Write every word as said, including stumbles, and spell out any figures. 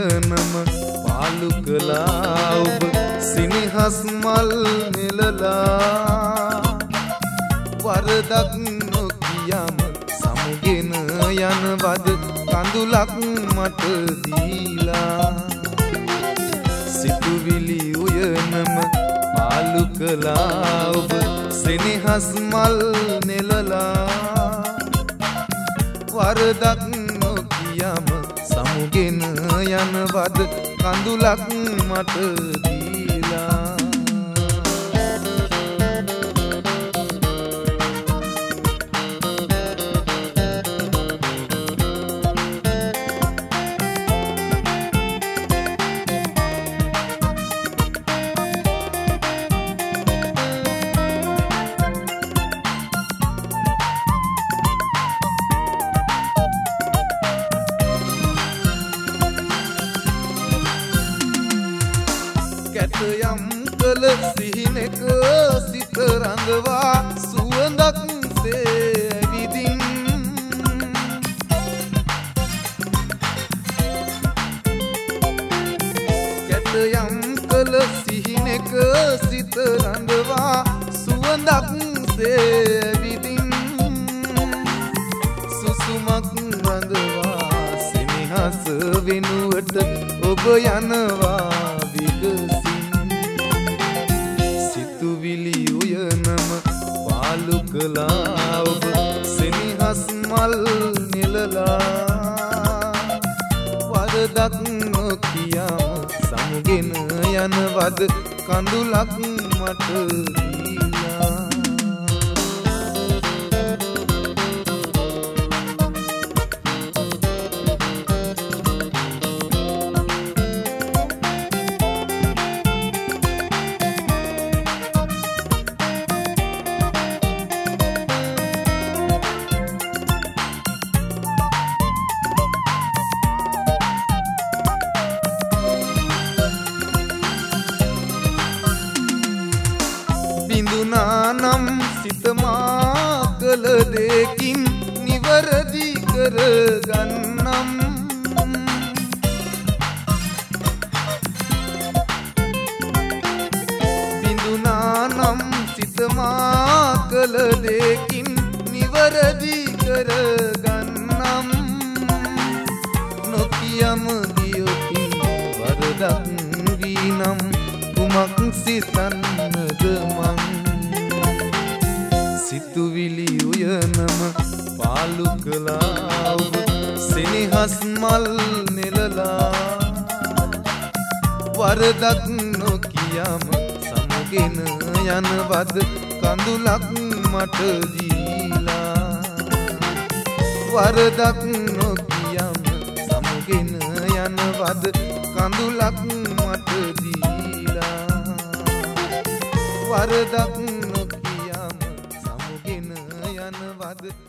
උයනම පාලු කළා ඔබ සිනහස් මල් නෙලලා වරදක් නොකියම සමුගෙන යනවද කඳුලක් මට දීලා සිතුවිලි උයනම පාලු කළා ඔබ සිනහස් මල් නෙලලා වරදක් නොකියම සමුගෙන යනවද කඳුලක් මට දීලා කැටයම් කළ සිහිනෙක සිත රඳවා සුවඳක් සේ ඇවිදින් කැටයම් කළ සිහිනෙක සිත රඳවා සුවඳක් සේ ඇවිදින් සුසුමක් රඳවා සෙනෙහස වෙනුවට ඔබ යනවා සිතුවිලි උයනම පාලු කළා ඔබ සෙනෙහස් මල් නෙලලා වරදක් නොකියම සමුගෙන යනවද කඳුලක් මට දීලා බිඳුනානම් සිතමා කළ දෙකින් නිවරදි කරගන්නම් බිඳුනානම් සිතමා කළ දෙකින් නිවරදි කරගන්නම් නොකියම ගියොතින් වරදක් වීනම් කුමක් සිතන්නද මං සිතුවිලි උයනම පාලු කළා ඔබ සෙනෙහස් මල් නෙලලා වරදක් නොකියම සමුගෙන යනවද කඳුලක් මට දීලා වරදක් නොකියම සමුගෙන යනවද කඳුලක් මට දීලා වරදක් නොකියම සමුගෙන යනවද